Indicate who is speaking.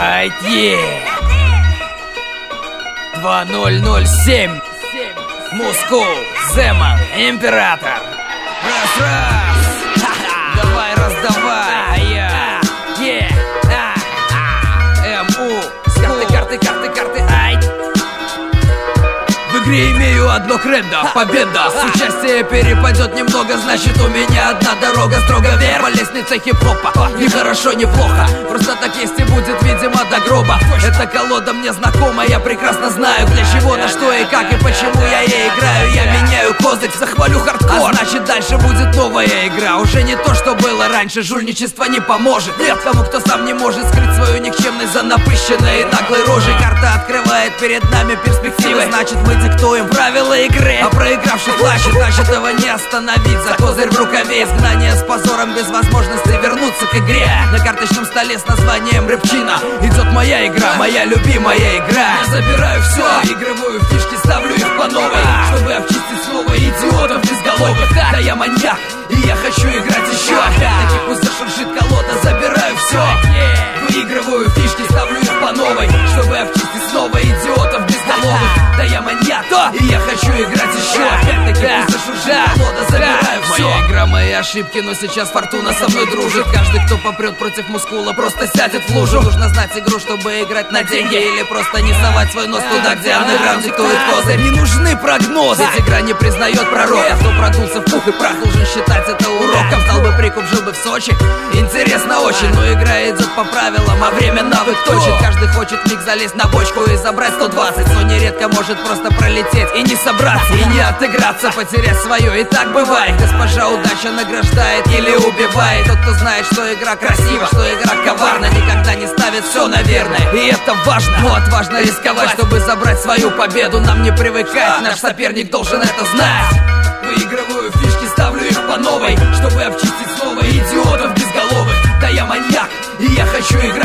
Speaker 1: Айти 2007 Москва, Земан, Император. Раз-раз, давай раздавай. МУ, карты, ай. В игре имею одно кредо, победа. С участия перепадет немного, значит у меня одна дорога, строго вверх по лестнице хип-хопа. Ни хорошо, ни плохо, просто так есть и будет, видимо, до гроба. Эта колода мне знакома, я прекрасно знаю, для чего, на что и как, и почему я ей играю. Я меняю козырь, захвалю хардкор, а значит дальше будет новая игра. Уже не то, что было раньше, жульничество не поможет. Нет тому, кто сам не может скрыть свою никчемность за напыщенной и наглой рожей. Карта открывает перед нами перспективы, значит мы диктуем правила игры, а проигравший плачет, значит его не остановить. За козырь в рукаве, изгнание с позором, без возможности вернуться к игре. На карточном столе с названием Рыбчина идет моя игра, моя любимая игра. Я забираю все, игровые фишки, ставлю их по новой, чтобы обчистить снова идиотов безголовых. Да я маньяк, и я хочу играть еще. Опять-таки пусть зашуршит колода, забираю все. Выигрываю фишки, ставлю их по новой, чтобы обчистить снова идиотов безголовых. Да я маньяк, и я хочу играть еще. Опять-таки пусть зашуршит колода, забираю все. Моя игра, мои ошибки, но сейчас фортуна со мной дружит. Каждый, кто попрет против мускула, просто сядет в лужу. Нужно знать игру, чтобы играть на деньги, или просто не совать свой нос туда, где андеграунд диктует козырь. Не нужны прогнозы, ведь игра не признает пророков. Кто продулся в пух и прах, должен считать это уроком. Стал бы прикуп, жил бы в Сочи, интересно очень. Но игра идет по правилам, а время навык точит. Каждый хочет миг залезть на бочку и забрать 120, но нередко может просто пролететь и не собраться, и не отыграться, потерять свое. И так бывает, госпожа удача награждает или убивает. Тот, кто знает, что игра красива, что игра коварна, никогда не ставит все наверное, и это важно. Но отважно рисковать, чтобы забрать свою победу. Нам не привыкать, наш соперник должен это знать. Выигрываю фишки, ставлю их по новой, чтобы обчистить снова идиотов безголовых. Да я маньяк, и я хочу играть